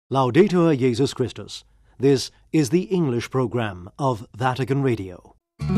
Laudetur Jesus Christus. This is the English program of Vatican Radio.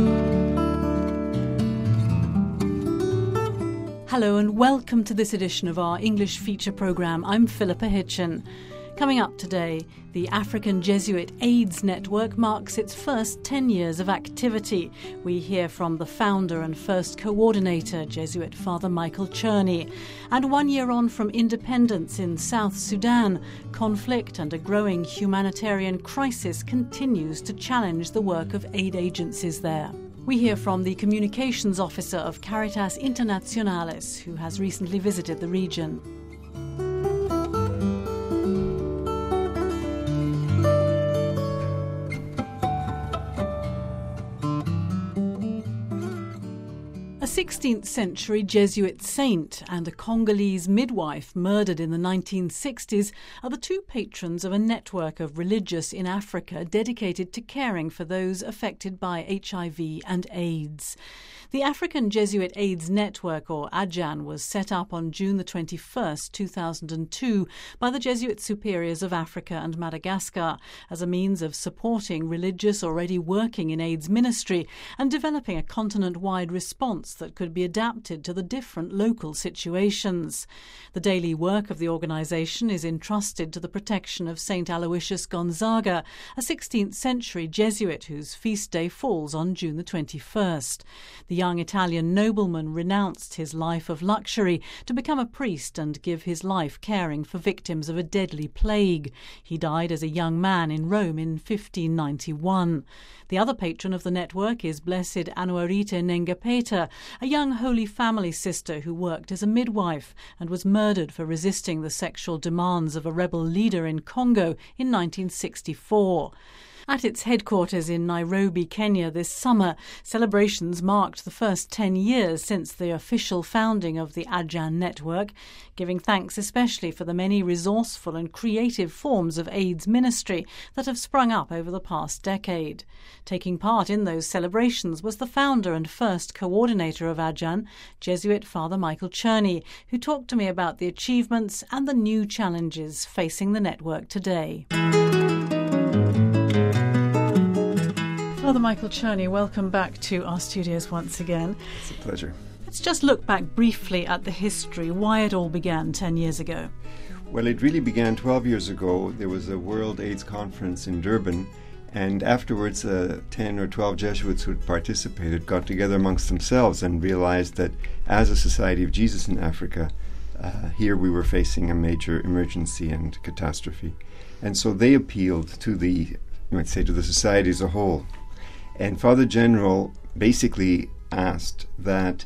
Hello and welcome to this edition of our English feature program. I'm Philippa Hitchen. Coming up today, the African Jesuit AIDS Network marks its first 10 years of activity. We hear from the founder and first coordinator, Jesuit Father Michael Czerny. And 1 year on from independence in South Sudan, conflict and a growing humanitarian crisis continues to challenge the work of aid agencies there. We hear from the communications officer of Caritas Internationalis, who has recently visited the region. A 16th century Jesuit saint and a Congolese midwife murdered in the 1960s are the two patrons of a network of religious in Africa dedicated to caring for those affected by HIV and AIDS. The African Jesuit AIDS Network, or AJAN, was set up on June the 21st, 2002 by the Jesuit superiors of Africa and Madagascar as a means of supporting religious already working in AIDS ministry and developing a continent-wide response that could be adapted to the different local situations. The daily work of the organisation is entrusted to the protection of St. Aloysius Gonzaga, a 16th century Jesuit whose feast day falls on June the 21st. The young Italian nobleman renounced his life of luxury to become a priest and give his life caring for victims of a deadly plague. He died as a young man in Rome in 1591. The other patron of the network is Blessed Anuarite Nengapeta, a young Holy Family sister who worked as a midwife and was murdered for resisting the sexual demands of a rebel leader in Congo in 1964. At its headquarters in Nairobi, Kenya this summer, celebrations marked the first 10 years since the official founding of the AJAN network, giving thanks especially for the many resourceful and creative forms of AIDS ministry that have sprung up over the past decade. Taking part in those celebrations was the founder and first coordinator of AJAN, Jesuit Father Michael Czerny, who talked to me about the achievements and the new challenges facing the network today. Father Michael Czerny, welcome back to our studios once again. It's a pleasure. Let's just look back briefly at the history, why it all began 10 years ago. Well, it really began 12 years ago. There was a World AIDS Conference in Durban, and afterwards 10 or 12 Jesuits who had participated got together amongst themselves and realized that as a Society of Jesus in Africa, here we were facing a major emergency and catastrophe. And so they appealed to the society as a whole. And Father General basically asked that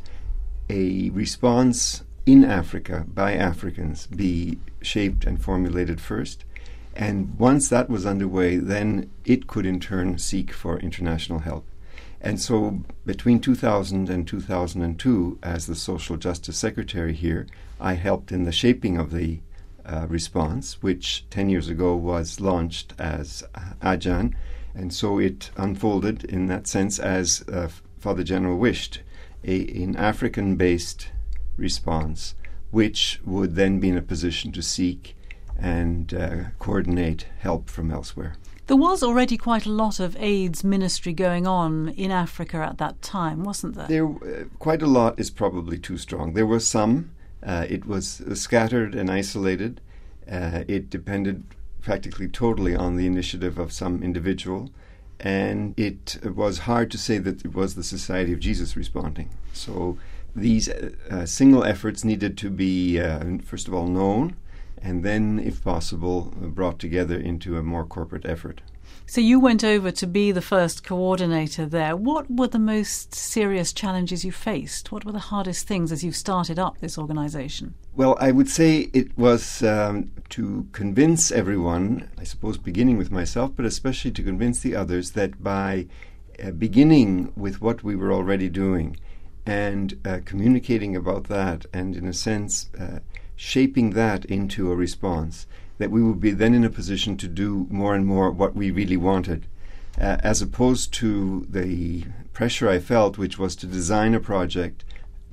a response in Africa by Africans be shaped and formulated first. And once that was underway, then it could in turn seek for international help. And so between 2000 and 2002, as the Social Justice Secretary here, I helped in the shaping of the response, which 10 years ago was launched as AJAN. And so it unfolded in that sense as Father General wished, an African-based response, which would then be in a position to seek and coordinate help from elsewhere. There was already quite a lot of AIDS ministry going on in Africa at that time, wasn't there? Quite a lot is probably too strong. There was some. It was scattered and isolated. It depended practically totally on the initiative of some individual, and it was hard to say that it was the Society of Jesus responding. So these single efforts needed to be, first of all, known, and then, if possible, brought together into a more corporate effort. So you went over to be the first coordinator there. What were the most serious challenges you faced? What were the hardest things as you started up this organisation? Well, I would say it was to convince everyone, I suppose beginning with myself, but especially to convince the others that by beginning with what we were already doing and communicating about that and, in a sense, shaping that into a response, that we would be then in a position to do more and more what we really wanted, as opposed to the pressure I felt, which was to design a project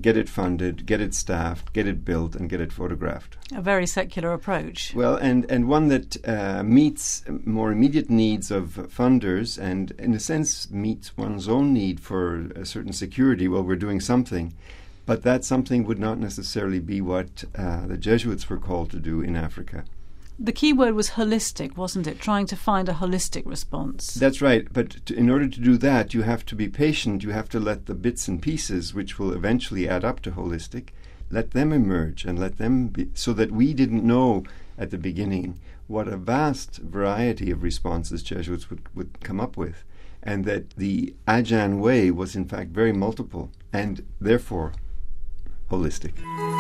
get it funded, get it staffed, get it built, and get it photographed. A very secular approach. Well, and one that meets more immediate needs of funders and, in a sense, meets one's own need for a certain security. Well, we're doing something. But that something would not necessarily be what the Jesuits were called to do in Africa. The key word was holistic, wasn't it? Trying to find a holistic response. That's right. But in order to do that, you have to be patient. You have to let the bits and pieces, which will eventually add up to holistic, let them emerge and let them be, so that we didn't know at the beginning what a vast variety of responses Jesuits would come up with, and that the Ajahn way was in fact very multiple and therefore holistic.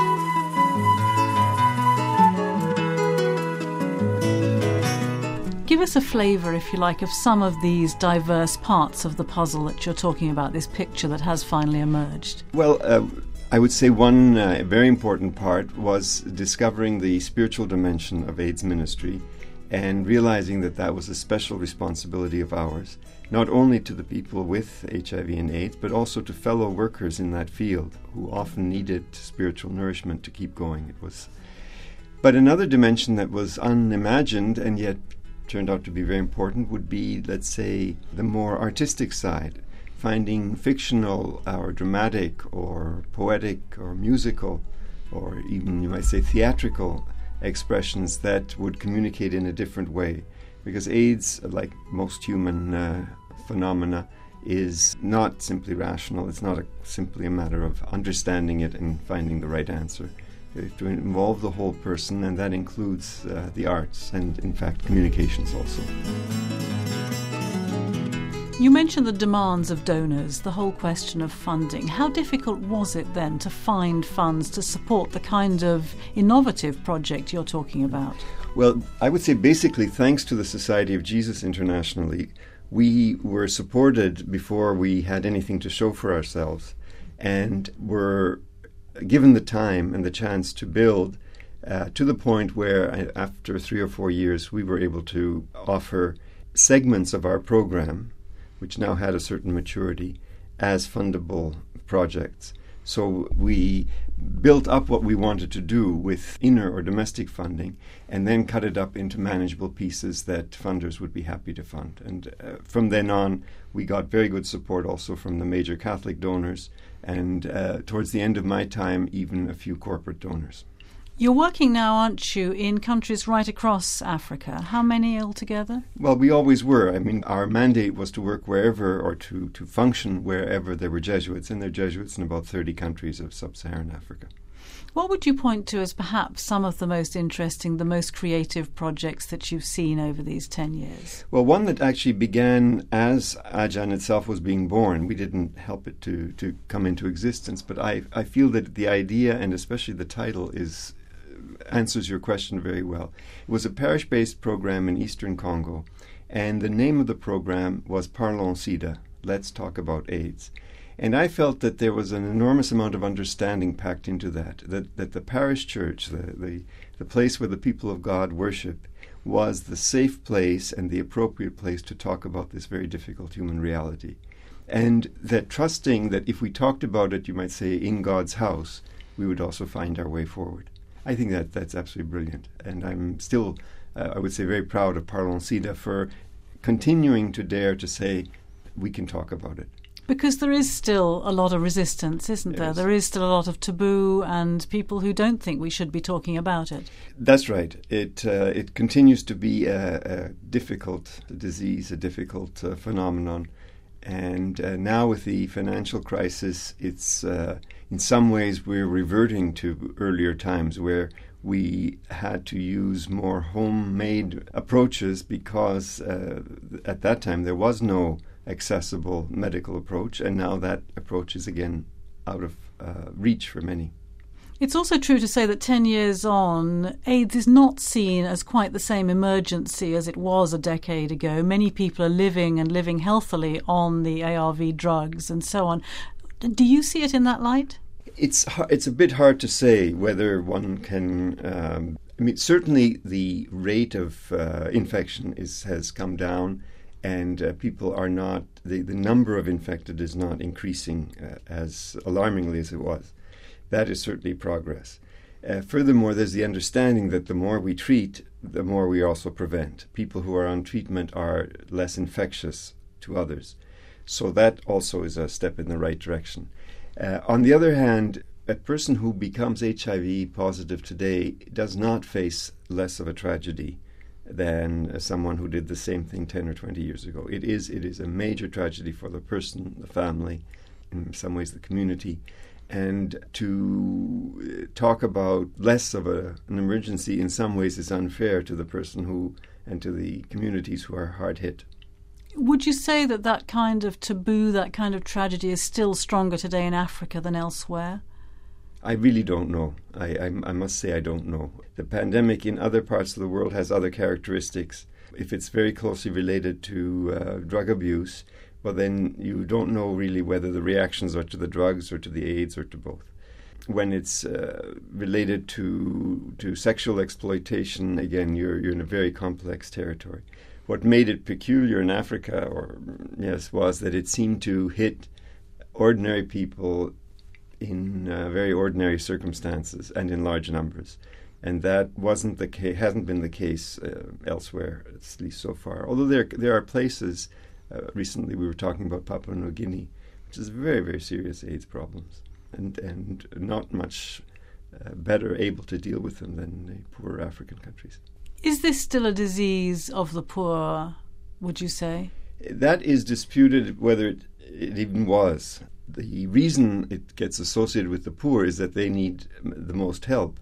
Give us a flavour, if you like, of some of these diverse parts of the puzzle that you're talking about, this picture that has finally emerged. Well, I would say one very important part was discovering the spiritual dimension of AIDS ministry and realizing that that was a special responsibility of ours, not only to the people with HIV and AIDS, but also to fellow workers in that field who often needed spiritual nourishment to keep going. But another dimension that was unimagined and yet turned out to be very important would be, let's say, the more artistic side, finding fictional or dramatic or poetic or musical or even, you might say, theatrical expressions that would communicate in a different way. Because AIDS, like most human phenomena, is not simply rational. It's not simply a matter of understanding it and finding the right answer. You have to involve the whole person, and that includes the arts and, in fact, communications also. You mentioned the demands of donors, the whole question of funding. How difficult was it then to find funds to support the kind of innovative project you're talking about? Well, I would say basically thanks to the Society of Jesus internationally, we were supported before we had anything to show for ourselves, and were given the time and the chance to build to the point where after 3 or 4 years we were able to offer segments of our program, which now had a certain maturity, as fundable projects. So we built up what we wanted to do with inner or domestic funding and then cut it up into manageable pieces that funders would be happy to fund. And from then on, we got very good support also from the major Catholic donors and towards the end of my time, even a few corporate donors. You're working now, aren't you, in countries right across Africa? How many altogether? Well, we always were. I mean, our mandate was to work wherever or to function wherever there were Jesuits, and there are Jesuits in about 30 countries of sub-Saharan Africa. What would you point to as perhaps some of the most interesting, the most creative projects that you've seen over these 10 years? Well, one that actually began as Ajahn itself was being born. We didn't help it to come into existence, but I feel that the idea and especially the title answers your question very well. It was a parish-based program in eastern Congo, and the name of the program was Parlons SIDA, Let's Talk About AIDS. And I felt that there was an enormous amount of understanding packed into that the parish church, the place where the people of God worship, was the safe place and the appropriate place to talk about this very difficult human reality. And that trusting that if we talked about it, you might say, in God's house, we would also find our way forward. I think that's absolutely brilliant. And I'm still, I would say, very proud of Parlons SIDA for continuing to dare to say, we can talk about it. Because there is still a lot of resistance, isn't there? There is still a lot of taboo and people who don't think we should be talking about it. That's right. It continues to be a difficult disease, a difficult phenomenon. And now with the financial crisis, it's in some ways we're reverting to earlier times where we had to use more homemade approaches because at that time there was no accessible medical approach, and now that approach is again out of reach for many. It's also true to say that 10 years on, AIDS is not seen as quite the same emergency as it was a decade ago. Many people are living healthily on the ARV drugs and so on. Do you see it in that light? It's a bit hard to say whether one can... certainly the rate of infection has come down, and people are not... The number of infected is not increasing as alarmingly as it was. That is certainly progress. Furthermore, there's the understanding that the more we treat, the more we also prevent. People who are on treatment are less infectious to others. So that also is a step in the right direction. On the other hand, a person who becomes HIV positive today does not face less of a tragedy than someone who did the same thing 10 or 20 years ago. It is a major tragedy for the person, the family, in some ways the community. And to talk about less of an emergency in some ways is unfair to the person who and to the communities who are hard hit. Would you say that that kind of taboo, that kind of tragedy is still stronger today in Africa than elsewhere? I really don't know. I must say I don't know. The pandemic in other parts of the world has other characteristics. If it's very closely related to drug abuse, well, then you don't know really whether the reactions are to the drugs or to the AIDS or to both. When it's related to sexual exploitation, again, you're in a very complex territory. What made it peculiar in Africa, was that it seemed to hit ordinary people in very ordinary circumstances and in large numbers. And that wasn't the case, hasn't been the case elsewhere, at least so far. Although there are places, recently we were talking about Papua New Guinea, which is very, very serious AIDS problems, and not much better able to deal with them than the poorer African countries. Is this still a disease of the poor, would you say? That is disputed whether it even was. The reason it gets associated with the poor is that they need the most help.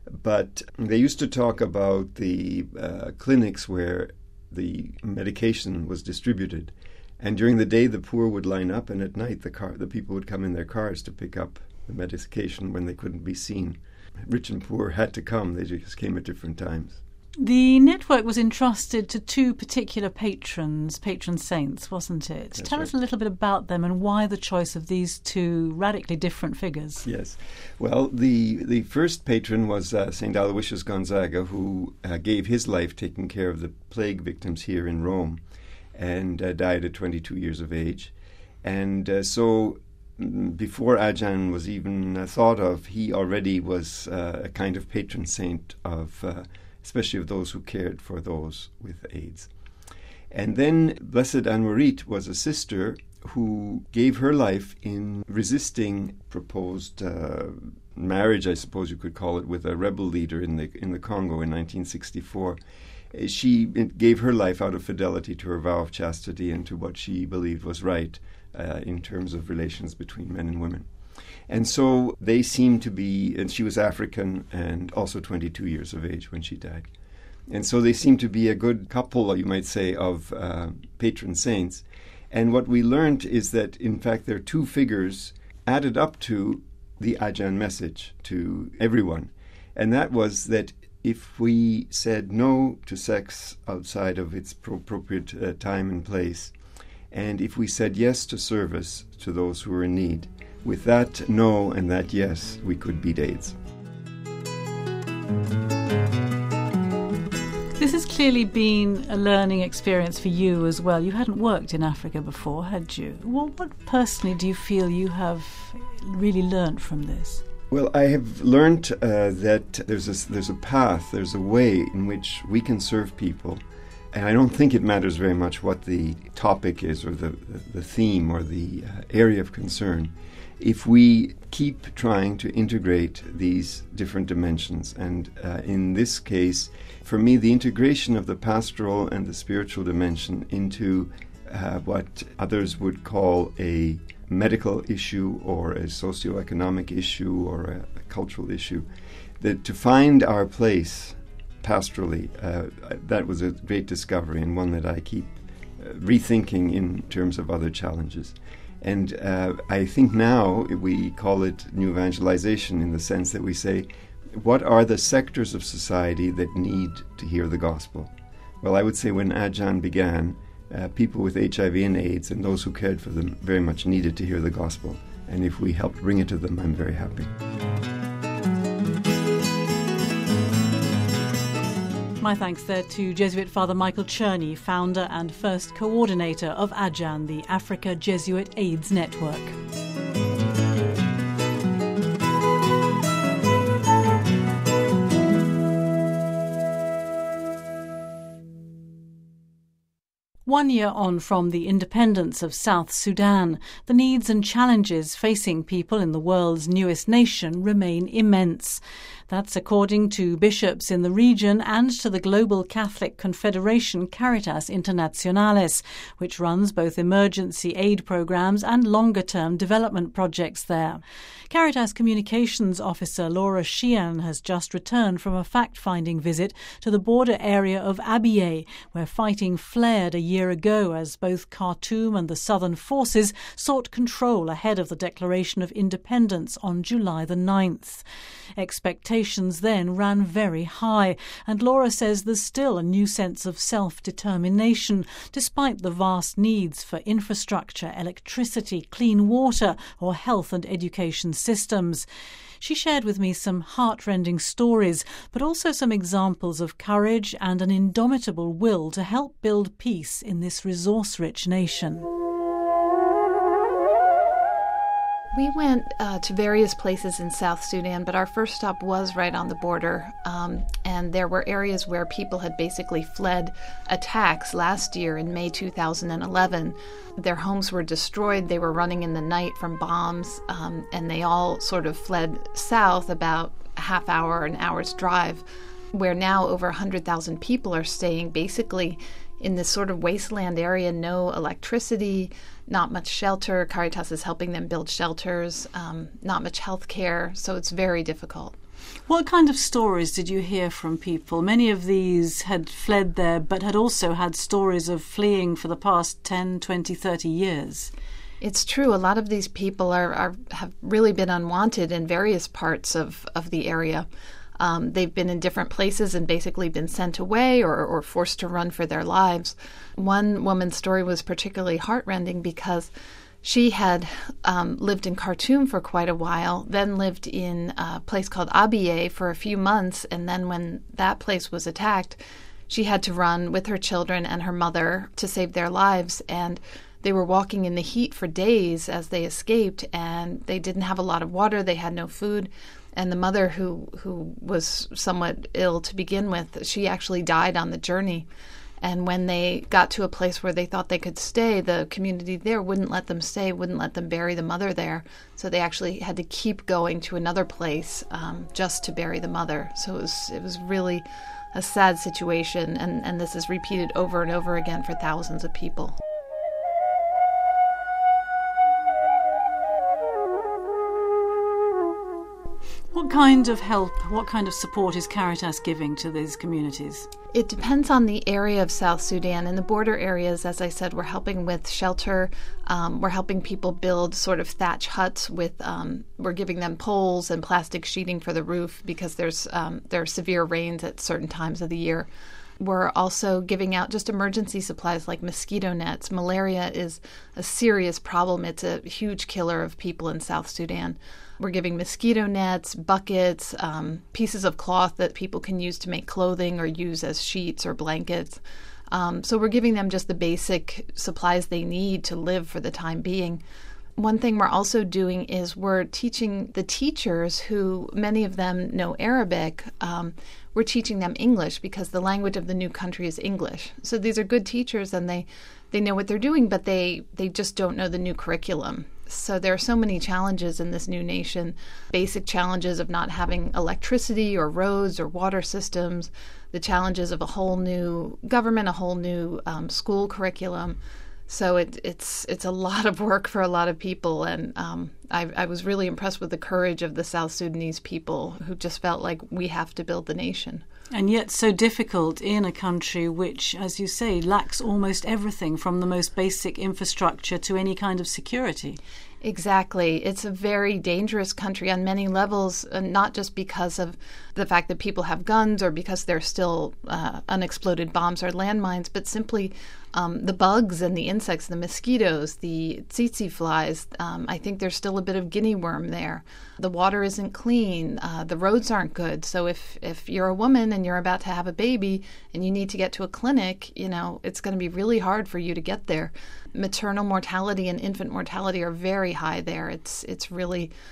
But they used to talk about the clinics where the medication was distributed. And during the day, the poor would line up, and at night, the people would come in their cars to pick up the medication when they couldn't be seen. Rich and poor had to come. They just came at different times. The network was entrusted to two particular patron saints, wasn't it? That's Tell us a little bit about them and why the choice of these two radically different figures. Yes. Well, the first patron was St. Aloysius Gonzaga, who gave his life taking care of the plague victims here in Rome and died at 22 years of age. And so before Ajahn was even thought of, he already was a kind of patron saint of especially of those who cared for those with AIDS. And then Blessed Anwarit was a sister who gave her life in resisting proposed marriage, I suppose you could call it, with a rebel leader in the Congo in 1964. She gave her life out of fidelity to her vow of chastity and to what she believed was right in terms of relations between men and women. And so they seemed to be, and she was African and also 22 years of age when she died. And so they seemed to be a good couple, you might say, of patron saints. And what we learned is that, in fact, their two figures added up to the Ajahn message to everyone. And that was that if we said no to sex outside of its appropriate time and place, and if we said yes to service to those who are in need, with that no and that yes, we could beat AIDS. This has clearly been a learning experience for you as well. You hadn't worked in Africa before, had you? What personally do you feel you have really learned from this? Well, I have learned that there's a path, there's a way in which we can serve people. And I don't think it matters very much what the topic is or the theme or the area of concern. If we keep trying to integrate these different dimensions, and in this case, for me, the integration of the pastoral and the spiritual dimension into what others would call a medical issue or a socioeconomic issue or a cultural issue, that to find our place pastorally, that was a great discovery and one that I keep rethinking in terms of other challenges. And I think now we call it new evangelization in the sense that we say, what are the sectors of society that need to hear the gospel? Well, I would say when Ajahn began, people with HIV and AIDS and those who cared for them very much needed to hear the gospel. And if we helped bring it to them, I'm very happy. My thanks there to Jesuit Father Michael Cherney, founder and first coordinator of Ajahn, the Africa Jesuit AIDS Network. 1 year on from the independence of South Sudan, the needs and challenges facing people in the world's newest nation remain immense. That's according to bishops in the region and to the Global Catholic Confederation Caritas Internationalis, which runs both emergency aid programs and longer-term development projects there. Caritas Communications Officer Laura Sheehan has just returned from a fact-finding visit to the border area of Abyei, where fighting flared a year ago as both Khartoum and the Southern Forces sought control ahead of the declaration of independence on July the 9th. Expectations then ran very high, and Laura says there's still a new sense of self-determination, despite the vast needs for infrastructure, electricity, clean water, or health and education systems. She shared with me some heartrending stories, but also some examples of courage and an indomitable will to help build peace in this resource-rich nation. We went to various places in South Sudan, but our first stop was right on the border. And there were areas where people had basically fled attacks last year in May 2011. Their homes were destroyed. They were running in the night from bombs, and they all sort of fled south about a half hour, an hour's drive, where now over 100,000 people are staying basically in this sort of wasteland area, no electricity, not much shelter. Caritas is helping them build shelters, not much health care, so it's very difficult. What kind of stories did you hear from people? Many of these had fled there, but had also had stories of fleeing for the past 10, 20, 30 years. It's true. A lot of these people have really been unwanted in various parts of the area. They've been in different places and basically been sent away or forced to run for their lives. One woman's story was particularly heartrending because she had lived in Khartoum for quite a while, then lived in a place called Abyei for a few months, and then when that place was attacked, she had to run with her children and her mother to save their lives. And they were walking in the heat for days as they escaped, and they didn't have a lot of water, they had no food. And the mother, who was somewhat ill to begin with, she actually died on the journey. And when they got to a place where they thought they could stay, the community there wouldn't let them stay, wouldn't let them bury the mother there. So they actually had to keep going to another place just to bury the mother. So it was really a sad situation, and this is repeated over and over again for thousands of people. What kind of help, what kind of support is Caritas giving to these communities? It depends on the area of South Sudan. In the border areas, as I said, we're helping with shelter. We're helping people build sort of thatch huts with, we're giving them poles and plastic sheeting for the roof because there are severe rains at certain times of the year. We're also giving out just emergency supplies like mosquito nets. Malaria is a serious problem. It's a huge killer of people in South Sudan. We're giving mosquito nets, buckets, pieces of cloth that people can use to make clothing or use as sheets or blankets. So we're giving them just the basic supplies they need to live for the time being. One thing we're also doing is we're teaching the teachers, who many of them know Arabic, we're teaching them English because the language of the new country is English. So these are good teachers and they know what they're doing, but they just don't know the new curriculum. So there are so many challenges in this new nation, basic challenges of not having electricity or roads or water systems, the challenges of a whole new government, a whole new school curriculum. So it's a lot of work for a lot of people, and I was really impressed with the courage of the South Sudanese people who just felt like we have to build the nation. And yet so difficult in a country which, as you say, lacks almost everything from the most basic infrastructure to any kind of security. Exactly. It's a very dangerous country on many levels, not just because of the fact that people have guns or because there's still unexploded bombs or landmines, but simply the bugs and the insects, the mosquitoes, the tsetse flies. I think there's still a bit of guinea worm there. The water isn't clean. The roads aren't good. So if you're a woman and you're about to have a baby and you need to get to a clinic, it's going to be really hard for you to get there. Maternal mortality and infant mortality are very high there. It's really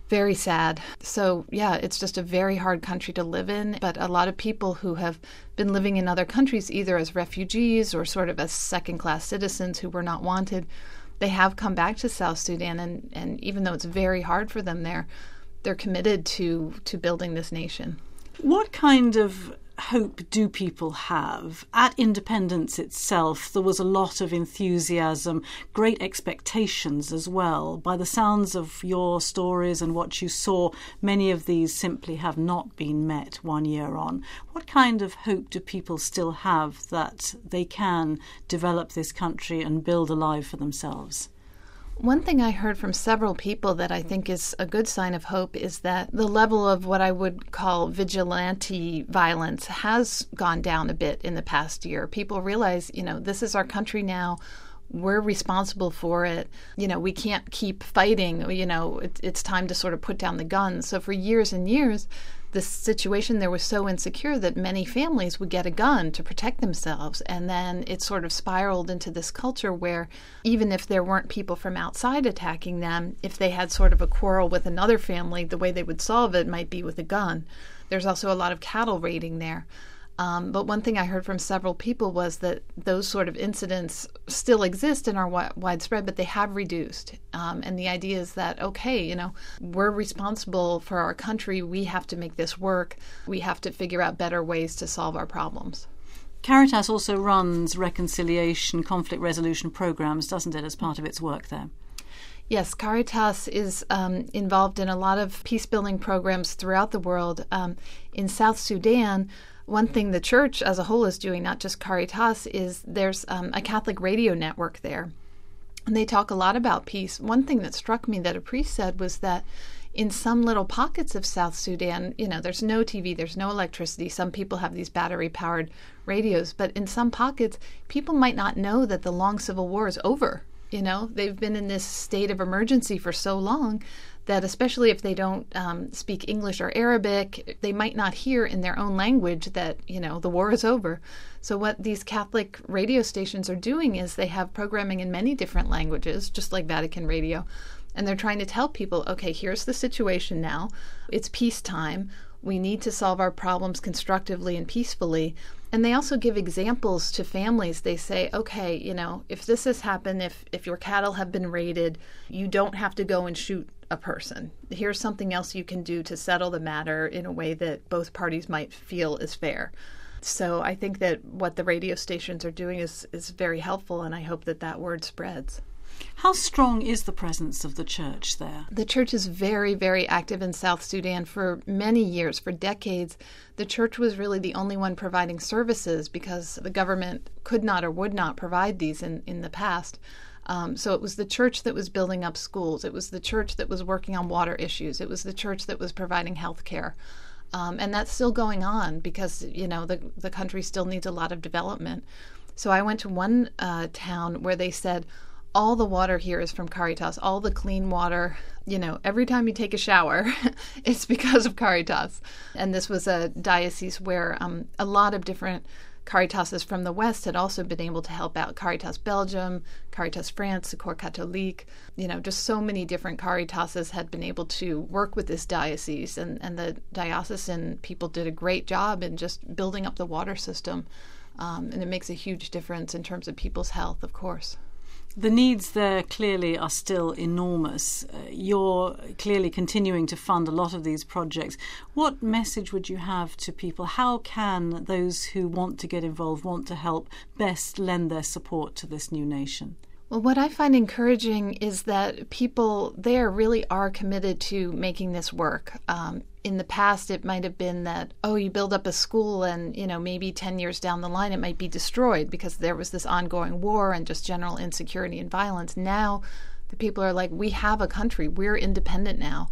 Very sad. So, yeah, it's just a very hard country to live in. But a lot of people who have been living in other countries, either as refugees or sort of as second-class citizens who were not wanted, they have come back to South Sudan. And even though it's very hard for them there, they're committed to building this nation. What kind of hope do people have? At independence itself, there was a lot of enthusiasm, great expectations as well. By the sounds of your stories and what you saw, many of these simply have not been met 1 year on. What kind of hope do people still have that they can develop this country and build a life for themselves? One thing I heard from several people that I think is a good sign of hope is that the level of what I would call vigilante violence has gone down a bit in the past year. People realize, this is our country now. We're responsible for it. We can't keep fighting. It's time to sort of put down the guns. So for years and years, the situation there was so insecure that many families would get a gun to protect themselves. And then it sort of spiraled into this culture where even if there weren't people from outside attacking them, if they had sort of a quarrel with another family, the way they would solve it might be with a gun. There's also a lot of cattle raiding there. But one thing I heard from several people was that those sort of incidents still exist and are widespread, but they have reduced. And the idea is that, okay, we're responsible for our country. We have to make this work. We have to figure out better ways to solve our problems. Caritas also runs reconciliation, conflict resolution programs, doesn't it, as part of its work there? Yes, Caritas is involved in a lot of peace-building programs throughout the world. In South Sudan, one thing the church as a whole is doing, not just Caritas, is there's a Catholic radio network there. And they talk a lot about peace. One thing that struck me that a priest said was that in some little pockets of South Sudan, there's no TV, there's no electricity. Some people have these battery-powered radios. But in some pockets, people might not know that the long civil war is over. They've been in this state of emergency for so long that especially if they don't speak English or Arabic, they might not hear in their own language that, the war is over. So what these Catholic radio stations are doing is they have programming in many different languages, just like Vatican Radio. And they're trying to tell people, okay, here's the situation now. It's peacetime. We need to solve our problems constructively and peacefully. And they also give examples to families. They say, okay, if this has happened, if your cattle have been raided, you don't have to go and shoot a person. Here's something else you can do to settle the matter in a way that both parties might feel is fair. So I think that what the radio stations are doing is very helpful, and I hope that word spreads. How strong is the presence of the church there? The church is very, very active in South Sudan for many years, for decades. The church was really the only one providing services because the government could not or would not provide these in the past. So it was the church that was building up schools. It was the church that was working on water issues. It was the church that was providing health care. And that's still going on because, the country still needs a lot of development. So I went to one town where they said, all the water here is from Caritas, all the clean water. Every time you take a shower, it's because of Caritas. And this was a diocese where a lot of different Caritases from the West had also been able to help out. Caritas Belgium, Caritas France, Secours Catholique, just so many different Caritases had been able to work with this diocese. And the diocesan people did a great job in just building up the water system. And it makes a huge difference in terms of people's health, of course. The needs there clearly are still enormous. You're clearly continuing to fund a lot of these projects. What message would you have to people? How can those who want to get involved, want to help, best lend their support to this new nation? Well, what I find encouraging is that people there really are committed to making this work. In the past, it might have been that, you build up a school and, maybe 10 years down the line, it might be destroyed because there was this ongoing war and just general insecurity and violence. Now, the people are like, we have a country. We're independent now.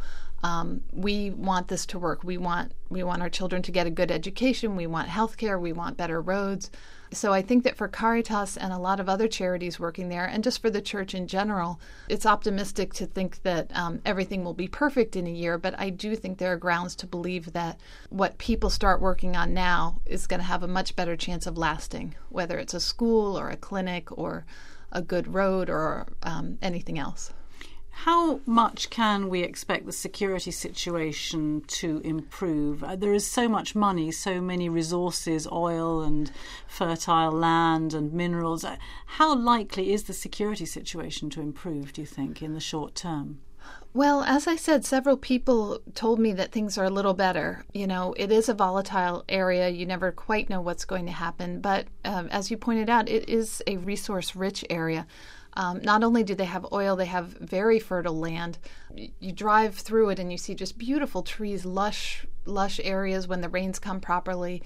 We want this to work. We want our children to get a good education. We want healthcare. We want better roads. So I think that for Caritas and a lot of other charities working there, and just for the church in general, it's optimistic to think that everything will be perfect in a year. But I do think there are grounds to believe that what people start working on now is going to have a much better chance of lasting, whether it's a school or a clinic or a good road or anything else. How much can we expect the security situation to improve? There is so much money, so many resources, oil and fertile land and minerals. How likely is the security situation to improve, do you think, in the short term? Well, as I said, several people told me that things are a little better. You know, it is a volatile area. You never quite know what's going to happen. But as you pointed out, it is a resource-rich area. Not only do they have oil, they have very fertile land. You drive through it and you see just beautiful trees, lush areas when the rains come properly.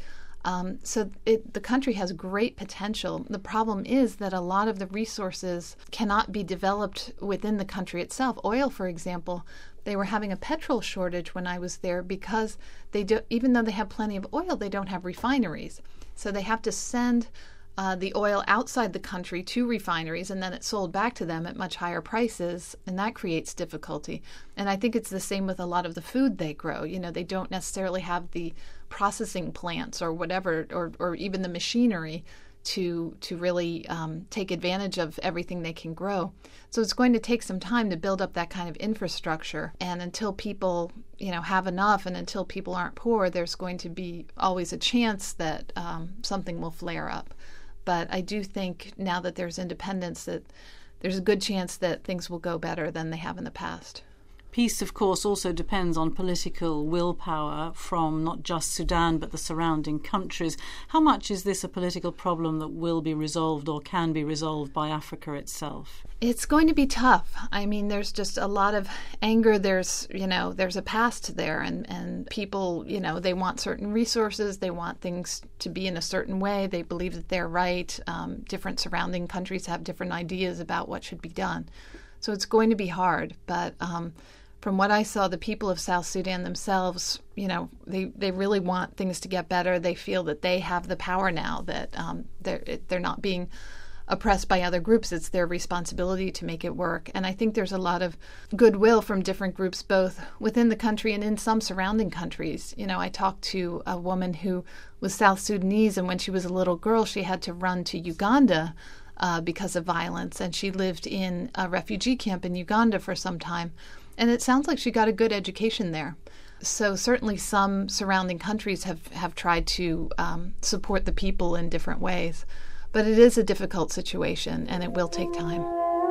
So the country has great potential. The problem is that a lot of the resources cannot be developed within the country itself. Oil, for example, they were having a petrol shortage when I was there because even though they have plenty of oil, they don't have refineries. So they have to send the oil outside the country to refineries, and then it's sold back to them at much higher prices, and that creates difficulty. And I think it's the same with a lot of the food they grow. You know, they don't necessarily have the processing plants or whatever, or even the machinery to really take advantage of everything they can grow. So it's going to take some time to build up that kind of infrastructure. And until people, have enough, and until people aren't poor, there's going to be always a chance that something will flare up. But I do think now that there's independence that there's a good chance that things will go better than they have in the past. Peace, of course, also depends on political willpower from not just Sudan but the surrounding countries. How much is this a political problem that will be resolved or can be resolved by Africa itself? It's going to be tough. I mean, there's just a lot of anger. There's a past there, and people, they want certain resources. They want things to be in a certain way. They believe that they're right. Different surrounding countries have different ideas about what should be done. So it's going to be hard, but from what I saw, the people of South Sudan themselves, they really want things to get better. They feel that they have the power now, that they're not being oppressed by other groups. It's their responsibility to make it work. And I think there's a lot of goodwill from different groups, both within the country and in some surrounding countries. I talked to a woman who was South Sudanese, and when she was a little girl, she had to run to Uganda because of violence. And she lived in a refugee camp in Uganda for some time. And it sounds like she got a good education there. So certainly some surrounding countries have tried to support the people in different ways. But it is a difficult situation, and it will take time.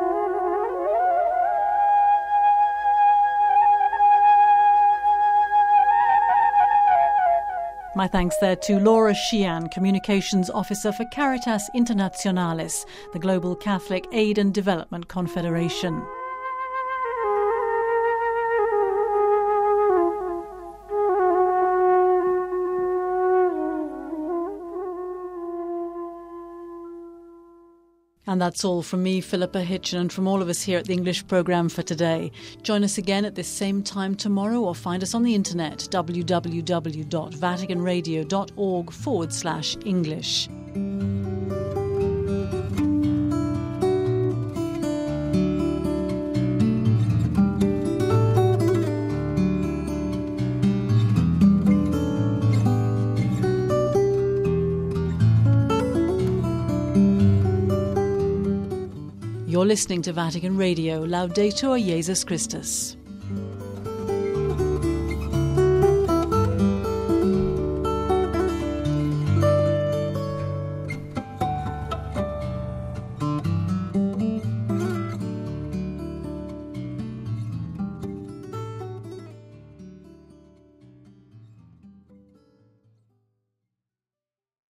My thanks there to Laura Sheehan, Communications Officer for Caritas Internationalis, the Global Catholic Aid and Development Confederation. And that's all from me, Philippa Hitchen, and from all of us here at the English programme for today. Join us again at this same time tomorrow, or find us on the internet, www.vaticanradio.org/English. You're listening to Vatican Radio. Laudetur Jesus Christus.